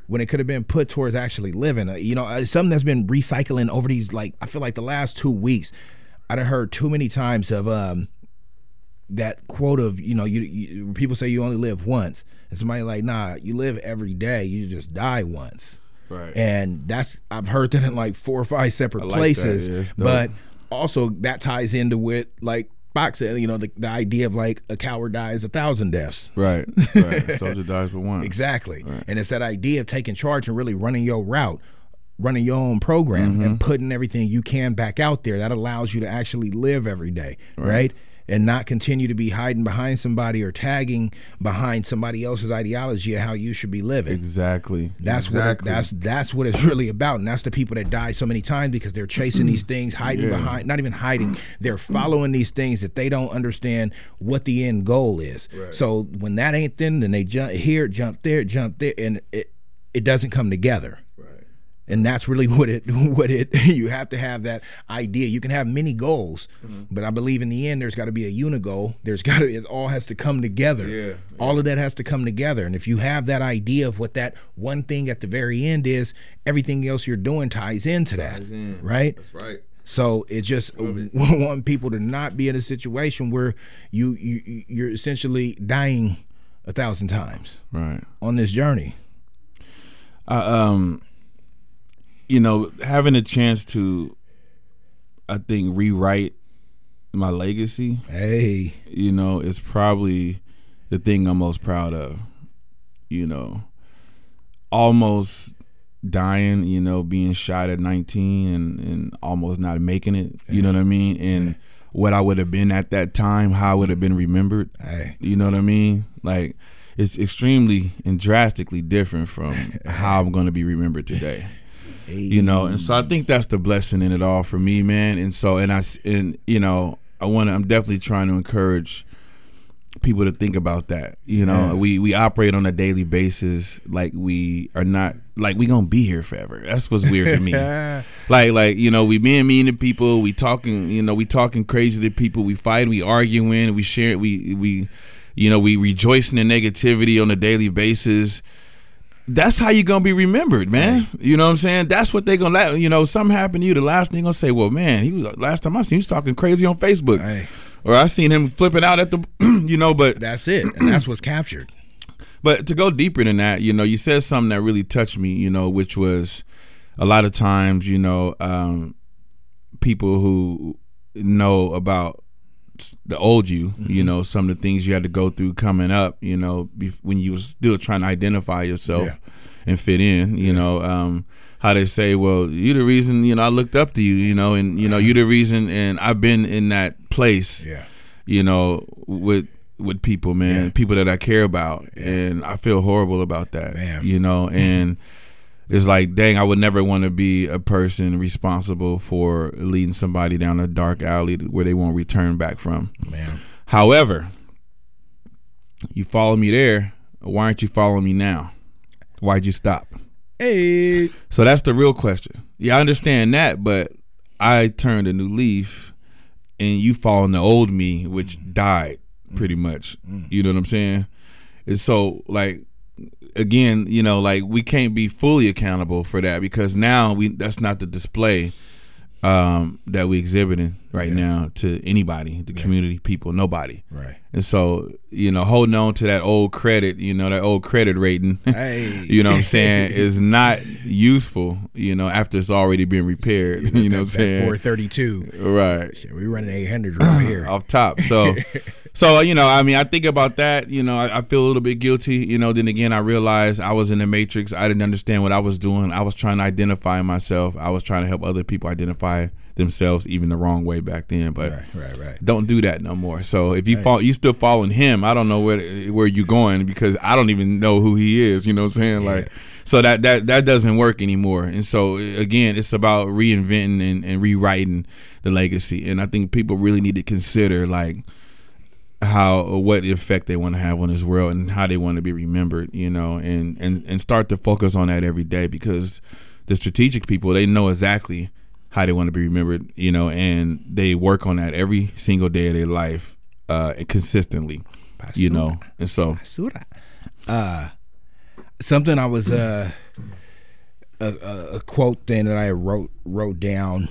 when it could have been put towards actually living. Something that's been recycling over these, like, I feel like the last 2 weeks, I've heard too many times of that quote of, you people say you only live once, and somebody like, nah, you live every day, you just die once. Right. And I've heard that in like 4 or 5 separate places. Yeah, but also that ties into with like boxing, the idea of like a coward dies 1,000 deaths. Right. A soldier dies but once. Exactly. Right. And it's that idea of taking charge and really running your route, running your own program, and putting everything you can back out there. That allows you to actually live every day, right? And not continue to be hiding behind somebody or tagging behind somebody else's ideology of how you should be living. Exactly. That's what it's really about. And that's the people that die so many times because they're chasing these things, hiding behind, not even hiding, they're following these things that they don't understand what the end goal is. Right. So when that ain't then they jump here, jump there, and it doesn't come together. And that's really what it you have to have that idea. You can have many goals, but I believe in the end there's got to be a unigoal. It all has to come together. Yeah. All of that has to come together. And if you have that idea of what that one thing at the very end is, everything else you're doing ties into that. Right? That's right. So it's just want people to not be in a situation where you're essentially dying 1,000 times on this journey. Having a chance to, I think, rewrite my legacy, is probably the thing I'm most proud of. Almost dying, being shot at 19 and almost not making it, you know what I mean? And what I would have been at that time, how I would have been remembered, you know what I mean? Like, it's extremely and drastically different from how I'm going to be remembered today. And so I think that's the blessing in it all for me, man. And so, I'm definitely trying to encourage people to think about that. We operate on a daily basis like we are not, like we gonna be here forever. That's what's weird to me. We meeting people, we talking crazy to people, we fighting, we arguing, we share, we rejoicing in negativity on a daily basis. That's how you're going to be remembered, man. Right. You know what I'm saying? That's what they're going to, something happened to you. The last thing going to say, well, man, last time I seen he was talking crazy on Facebook. Right. Or I seen him flipping out at the, but. That's it. And that's what's captured. But to go deeper than that, you said something that really touched me, which was a lot of times, people who know about the old you, some of the things you had to go through coming up, when you was still trying to identify yourself and fit in, how they say, well, you the reason, I looked up to you, and, you the reason, and I've been in that place, with people, man, people that I care about, and I feel horrible about that, and it's like, dang, I would never want to be a person responsible for leading somebody down a dark alley where they won't return back from. Man. However, you follow me there. Why aren't you following me now? Why'd you stop? Hey. So that's the real question. Yeah, I understand that, but I turned a new leaf, and you following the old me, which died pretty much. You know what I'm saying? And so, like, again, we can't be fully accountable for that because now that's not the display that we exhibiting right now to anybody, the community, people, nobody. Right. And so, holding on to that old credit, that old credit rating, you know what I'm saying, is not useful, after it's already been repaired. You know what I'm saying? 432. Right. Shit, we running 800 right here. Off top. So, I think about that, I feel a little bit guilty, then again, I realized I was in the matrix. I didn't understand what I was doing. I was trying to identify myself. I was trying to help other people identify themselves even the wrong way back then, but right. Don't do that no more. So if you still following him, I don't know where you're going because I don't even know who he is, you know what I'm saying? Yeah. Like, so that doesn't work anymore. And so again, it's about reinventing and rewriting the legacy. And I think people really need to consider like what effect they want to have on this world and how they want to be remembered, and start to focus on that every day because the strategic people, they know exactly how they want to be remembered, and they work on that every single day of their life, consistently, and so something I was a quote thing that I wrote down.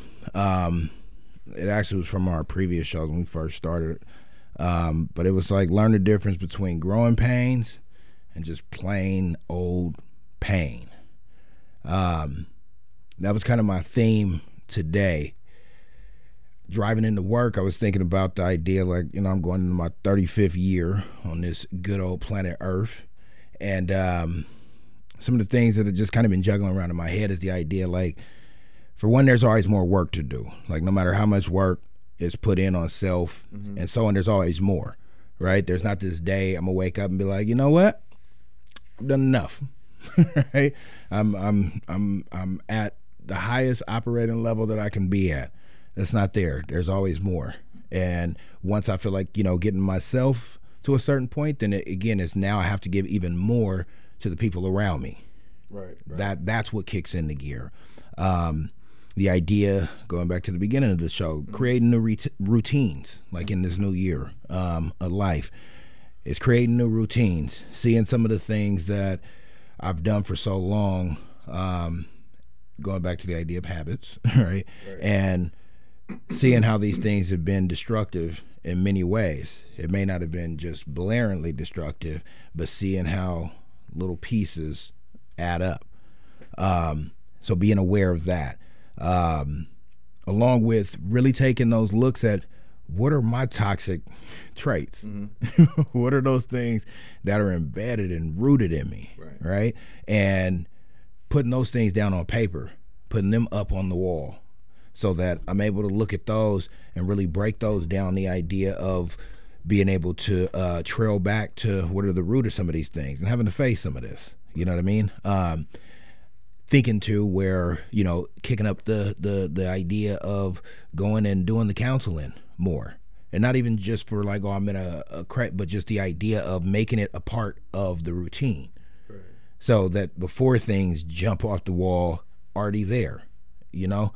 It actually was from our previous shows when we first started. But it was like, learn the difference between growing pains and just plain old pain. That was kind of my theme today. Driving into work, I was thinking about the idea, like, you know, I'm going into my 35th year on this good old planet Earth. And some of the things that have just kind of been juggling around in my head is the idea, like, for one, there's always more work to do. Like, no matter how much work is put in on self and so on, there's always more, right? There's not this day I'm gonna wake up and be like, you know what? I've done enough, right? I'm at the highest operating level that I can be at. That's not there. There's always more. And once I feel like, you know, getting myself to a certain point, then it's now I have to give even more to the people around me. Right. That's what kicks in the gear. The idea, going back to the beginning of the show, creating new routines, like in this new year of life, is creating new routines, seeing some of the things that I've done for so long, going back to the idea of habits, right? And seeing how these things have been destructive in many ways. It may not have been just blaringly destructive, but seeing how little pieces add up. So being aware of that. Along with really taking those looks at what are my toxic traits? What are those things that are embedded and rooted in me, right? And putting those things down on paper, putting them up on the wall so that I'm able to look at those and really break those down, the idea of being able to trail back to what are the root of some of these things and having to face some of this, you know what I mean? Thinking to where, you know, kicking up the idea of going and doing the counseling more, and not even just for like, oh, I'm in a crack, but just the idea of making it a part of the routine, so that before things jump off the wall, already there, you know.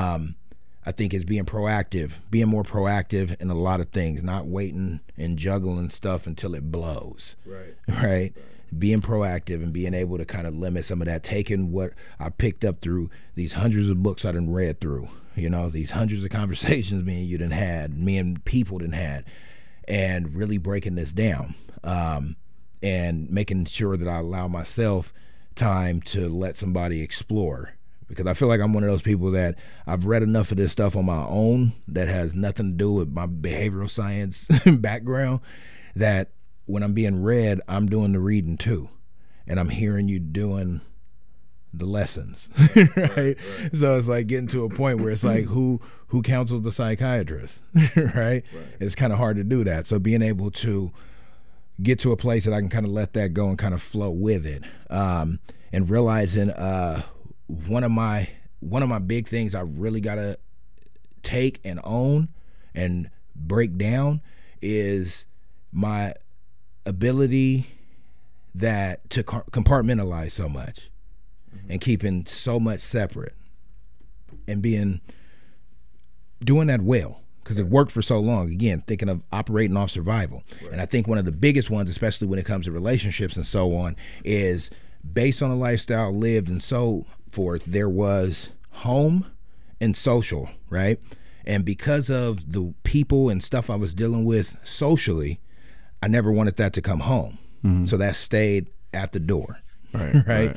I think it's being more proactive in a lot of things, not waiting and juggling stuff until it blows, right? Being proactive and being able to kind of limit some of that, taking what I picked up through these hundreds of books I done read through, you know, these hundreds of conversations me and you done had, me and people done had, and really breaking this down, and making sure that I allow myself time to let somebody explore. Because I feel like I'm one of those people that I've read enough of this stuff on my own that has nothing to do with my behavioral science background, that when I'm being read, I'm doing the reading too. And I'm hearing you doing the lessons, right? So it's like getting to a point where it's like, who counsels the psychiatrist, right? It's kind of hard to do that. So being able to get to a place that I can kind of let that go and kind of flow with it, and realizing one of my big things I really gotta take and own and break down is my ability to compartmentalize so much and keeping so much separate and doing that well, because it worked for so long. Again, thinking of operating off survival. And I think one of the biggest ones, especially when it comes to relationships and so on, is based on a lifestyle lived and so forth, there was home and social, right? And because of the people and stuff I was dealing with socially, I never wanted that to come home. So that stayed at the door, right?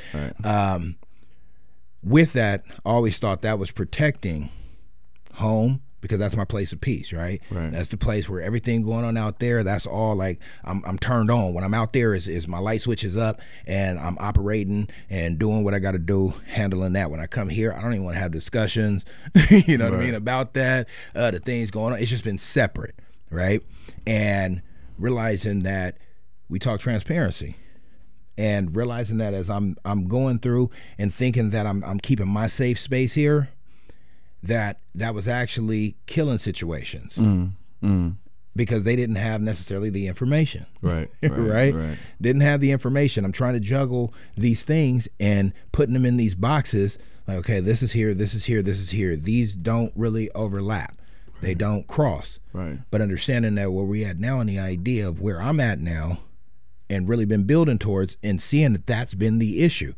With that, I always thought that was protecting home, because that's my place of peace, right? That's the place where everything going on out there, that's all like I'm turned on. When I'm out there is my light switch is up and I'm operating and doing what I got to do, handling that. When I come here, I don't even want to have discussions, you know what I mean, about that, the things going on. It's just been separate, right? And realizing that we talk transparency, and realizing that as I'm going through and thinking that I'm keeping my safe space here, that was actually killing situations because they didn't have necessarily the information. Right. Didn't have the information. I'm trying to juggle these things and putting them in these boxes. Like, okay, this is here, this is here, this is here. These don't really overlap. They don't cross. But understanding that where we at now and the idea of where I'm at now and really been building towards and seeing that that's been the issue.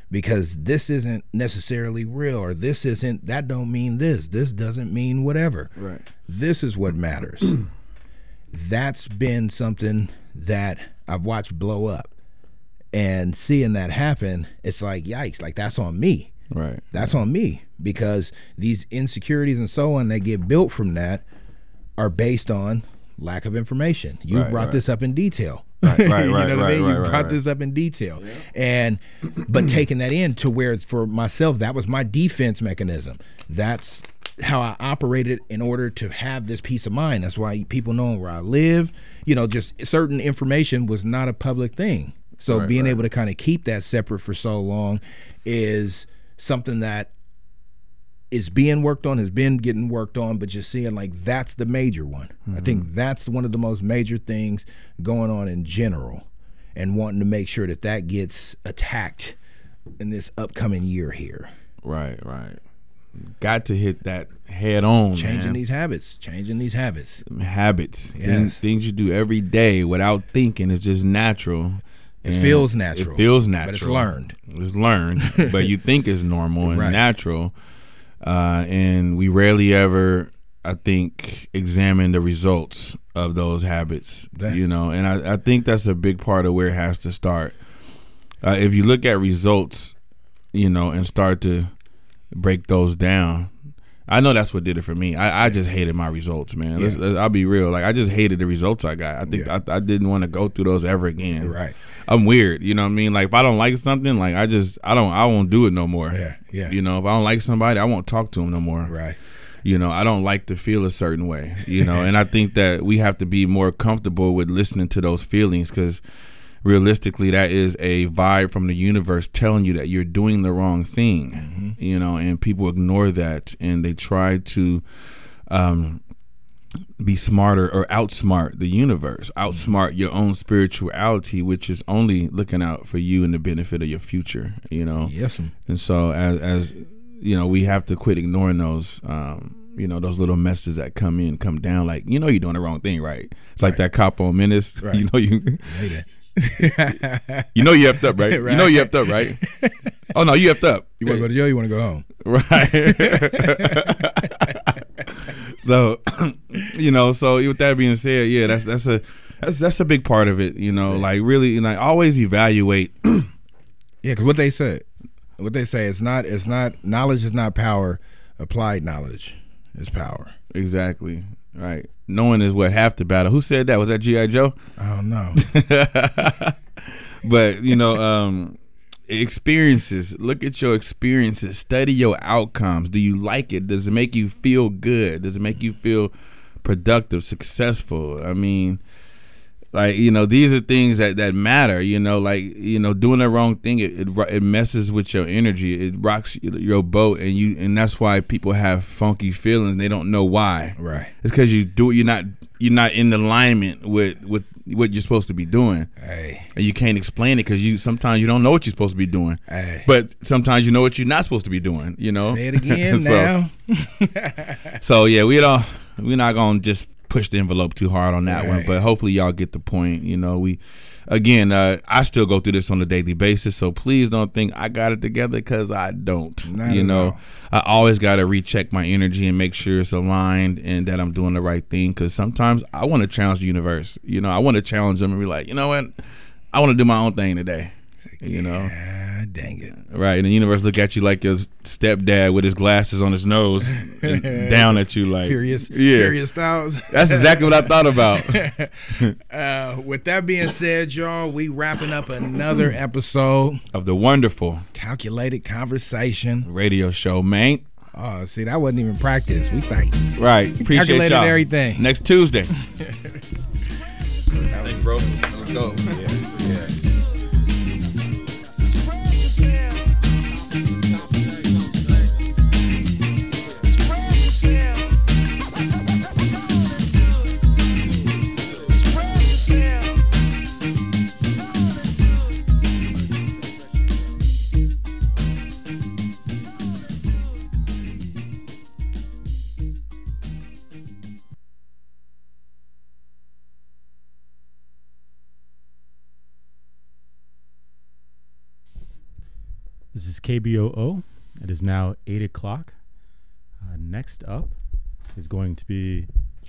because this isn't necessarily real, or that don't mean this doesn't mean whatever. Right. This is what matters. That's been something that I've watched blow up, and seeing that happen, it's like, yikes, like that's on me. Right. That's on me, because these insecurities and so on that get built from that are based on lack of information. You brought this up in detail. Right. You know what I mean? You brought this up in detail. Yeah. But taking that in to where, for myself, that was my defense mechanism. That's how I operated in order to have this peace of mind. That's why people knowing where I live, just certain information was not a public thing. So being able to kind of keep that separate for so long is something that is being worked on, has been getting worked on, but just seeing like that's the major one. Mm-hmm. I think that's one of the most major things going on in general, and wanting to make sure that gets attacked in this upcoming year here. Right. Got to hit that head on. Changing these habits. Yes. Things you do every day without thinking is just natural. It feels natural. But it's learned. But you think it's normal and natural. And we rarely ever, I think, examine the results of those habits, and I think that's a big part of where it has to start. If you look at results, and start to break those down, I know that's what did it for me. I just hated my results, man. I'll be real. Like, I just hated the results I got. I think I didn't want to go through those ever again. Right. I'm weird, you know what I mean? Like, if I don't like something, like I won't do it no more. Yeah. If I don't like somebody, I won't talk to them no more. Right. I don't like to feel a certain way, and I think that we have to be more comfortable with listening to those feelings, because realistically, that is a vibe from the universe telling you that you're doing the wrong thing, and people ignore that, and they try to be smarter or outsmart the universe, outsmart your own spirituality, which is only looking out for you and the benefit of your future, Yes. And so as we have to quit ignoring those those little messages that come down, like, you're doing the wrong thing, right? It's like that cop on Menace, right. you you you effed up, right? Right. You know you effed up, right? Oh no, you effed up. You want to go to jail? You want to go home? Right. So, so with that being said, that's a big part of it. Like, really, always evaluate. Yeah, because what they say it's not knowledge is not power. Applied knowledge is power. Exactly. Right. Knowing is what half the battle. Who said that? Was that G.I. Joe? I don't know. But experiences. Look at your experiences. Study your outcomes. Do you like it? Does it make you feel good? Does it make you feel productive, successful? I mean, like, these are things that matter. Doing the wrong thing, it messes with your energy. It rocks your boat, and that's why people have funky feelings. They don't know why. Right. It's because you're not in alignment with what you're supposed to be doing. Hey. And you can't explain it because sometimes you don't know what you're supposed to be doing. Hey. But sometimes you know what you're not supposed to be doing. Say it again now. So yeah, we're not gonna just push the envelope too hard on that one, but hopefully y'all get the point. I still go through this on a daily basis, so please don't think I got it together, because I don't. Not at all. I always got to recheck my energy and make sure it's aligned and that I'm doing the right thing, because sometimes I want to challenge the universe. I want to challenge them and be like, you know what, I want to do my own thing today. Yeah, dang it. Right, and the universe look at you like your stepdad with his glasses on his nose and down at you like Furious Styles. That's exactly what I thought about. With that being said, y'all, we wrapping up another episode of the wonderful Calculated Conversation radio show, man. Oh, see, that wasn't even practice. We tight. Right. Appreciate calculated y'all. Everything. Next Tuesday. Thanks, bro. Let's go. Yeah. This is KBOO. It is now 8 o'clock. Next up is going to be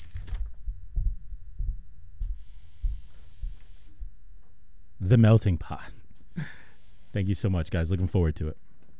The Melting Pot. Thank you so much, guys. Looking forward to it.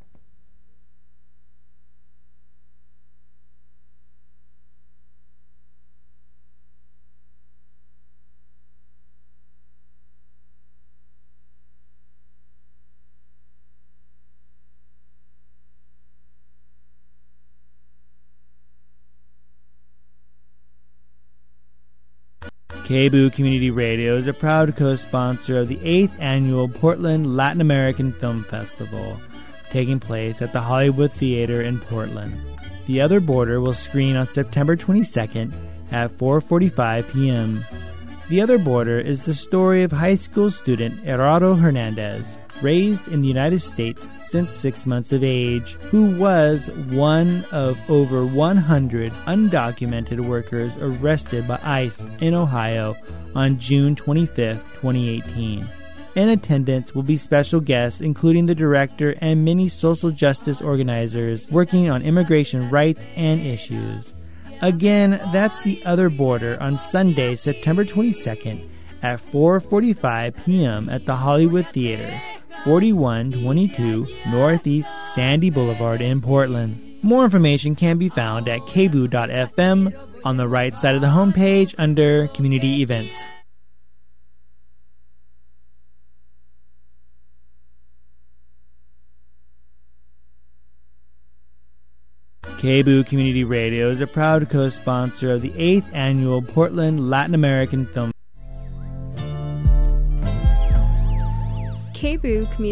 KBOO Community Radio is a proud co-sponsor of the 8th Annual Portland Latin American Film Festival, taking place at the Hollywood Theater in Portland. The Other Border will screen on September 22nd at 4:45 p.m. The Other Border is the story of high school student Gerardo Hernandez, raised in the United States since 6 months of age, who was one of over 100 undocumented workers arrested by ICE in Ohio on June 25, 2018. In attendance will be special guests including the director and many social justice organizers working on immigration rights and issues. Again, that's The Other Border on Sunday, September 22nd at 4:45 p.m. at the Hollywood Theater, 4122 Northeast Sandy Boulevard in Portland. More information can be found at kboo.fm on the right side of the homepage under Community Events. KBOO Community Radio is a proud co-sponsor of the 8th Annual Portland Latin American Film KBOO Community